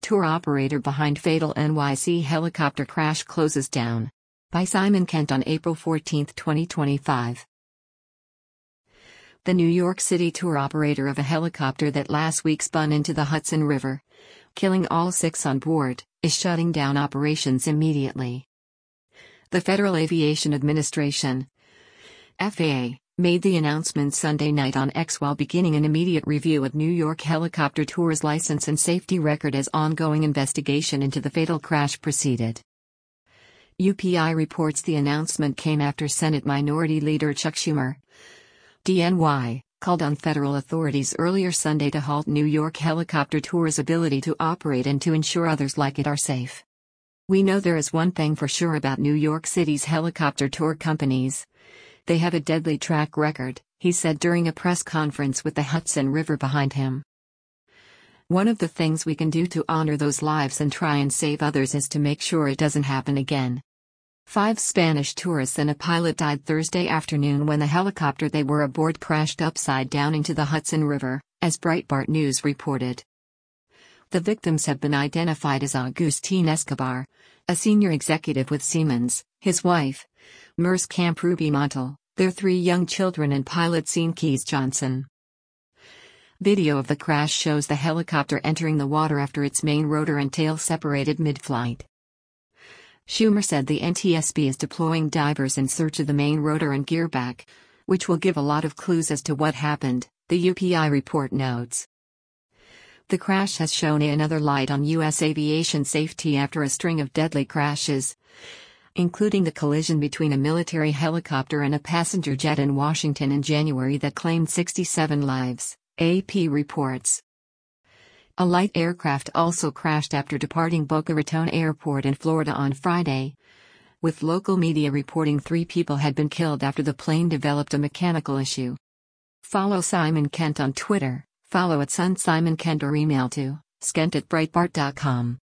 tour operator behind fatal NYC helicopter crash closes down. By Simon Kent on April 14, 2025. The New York City tour operator of a helicopter that last week spun into the Hudson River, killing all 6 on board, is shutting down operations immediately. The Federal Aviation Administration, FAA, made the announcement Sunday night on X while beginning an immediate review of New York Helicopter Tour's license and safety record as ongoing investigation into the fatal crash proceeded. UPI reports the announcement came after Senate Minority Leader Chuck Schumer, DNY, called on federal authorities earlier Sunday to halt New York Helicopter Tour's ability to operate and to ensure others like it are safe. "We know there is one thing for sure about New York City's helicopter tour companies. They have a deadly track record," he said during a press conference with the Hudson River behind him. "One of the things we can do to honor those lives and try and save others is to make sure it doesn't happen again." 5 Spanish tourists and a pilot died Thursday afternoon when the helicopter they were aboard crashed upside down into the Hudson River, as Breitbart News reported. The victims have been identified as Agustín Escobar, a senior executive with Siemens, his wife, Merce Camp-Ruby Montal, their 3 young children and pilot Sean Keys Johnson. Video of the crash shows the helicopter entering the water after its main rotor and tail separated mid-flight. Schumer said the NTSB is deploying divers in search of the main rotor and gearback, which will give a lot of clues as to what happened, the UPI report notes. The crash has shone another light on U.S. aviation safety after a string of deadly crashes, including the collision between a military helicopter and a passenger jet in Washington in January that claimed 67 lives, AP reports. A light aircraft also crashed after departing Boca Raton Airport in Florida on Friday, with local media reporting 3 people had been killed after the plane developed a mechanical issue. Follow Simon Kent on Twitter, follow @SunSimonKent or email to skent@breitbart.com.